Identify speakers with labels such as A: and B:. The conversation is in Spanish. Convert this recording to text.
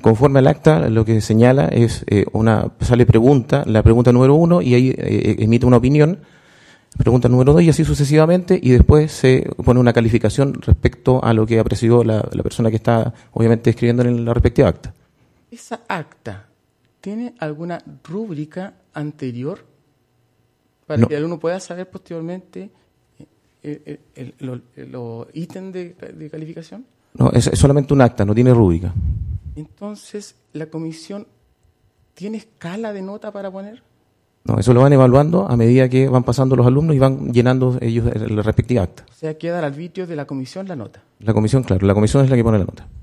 A: conforme al acta, lo que señala es sale pregunta, la pregunta número 1, y ahí emite una opinión, pregunta número 2, y así sucesivamente, y después se pone una calificación respecto a lo que apreció la persona que está, obviamente, escribiendo en la respectiva acta.
B: ¿Esa acta tiene alguna rúbrica anterior para que el alumno pueda saber posteriormente los ítems de calificación?
A: No, es solamente un acta, no tiene rúbrica.
B: Entonces, ¿la comisión tiene escala de nota para poner?
A: No, eso lo van evaluando a medida que van pasando los alumnos y van llenando ellos la respectiva acta.
B: O sea, queda al arbitrio de la comisión la nota.
A: La comisión, claro, la comisión es la que pone la nota.